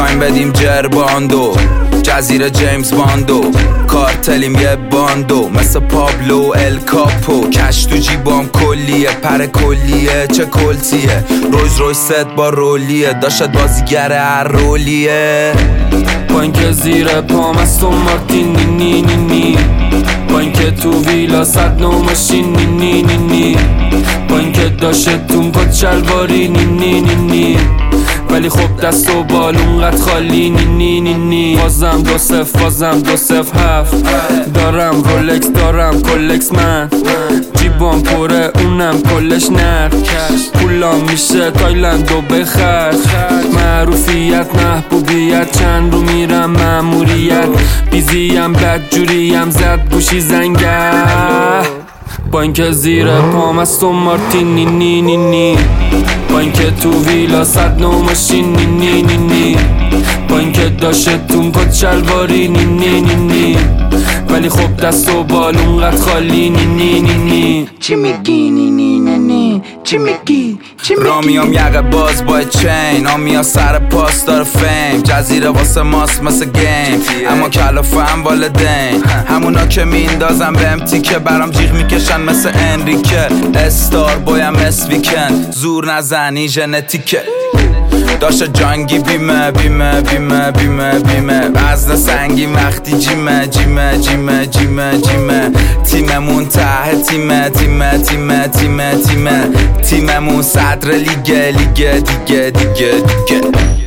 میخوایم بدیم جرباندو، جزیره جیمز باندو، کارتلیم یه باندو مثل پابلو الکاپو. کش تو جیبام کلیه، پر کلیه چه کلتیه، رویز روی ست با رولیه، داشت بازیگر هر رولیه. با اینکه زیر پام استون مارتین نی نی نی نی، با اینکه تو ویلا 100 نو ماشین نی نی نی نی، با اینکه داشتون کت شلواری نی نی نی نی، ولی خب دست و بال اونقدر خالی نی نی نی نی. بازم 2-0 بازم 2-0-7 دارم رولکس دارم کلکس من، جیبام پره اونم کلش نرد، پولام میشه تایلند و بخرج، معروفیت محبوبیت چند رو میرم ماموریت، بیزیم بدجوریم زد گوشی زنگه. با اینکه زیر پام استون مارتین نی نی نی نی، با اینکه تو ویلا 100 نو ماشین نی نی نی نی، با اینکه داشتون کت شلواری نی نی نی نی، ولی خب دست و بال اونقدر خالی نی نی نی نی. چی میگی نی نی نی نی، چی میگی چی میگی؟ رامیام یقه باز با چین، آمیا سر پاس داره فیم، جزیره واسه ماست مثل گیم، اما کلافه هم والدین، همونا که میندازم به امتی که برام جیغ میکشن مثل انریکه، استار بایم اسویکن، زور نزنی ژنتیکه، داشت جانگی بیمه بیمه بیمه بیمه بیمه، وزن سنگین وقتی جیمه جیمه جیمه جیمه جیمه، تیممون ته تیمه تیمه تیمه تیمه تیمه، تیممون صدر لیگه لیگه دیگه دیگه دیگه.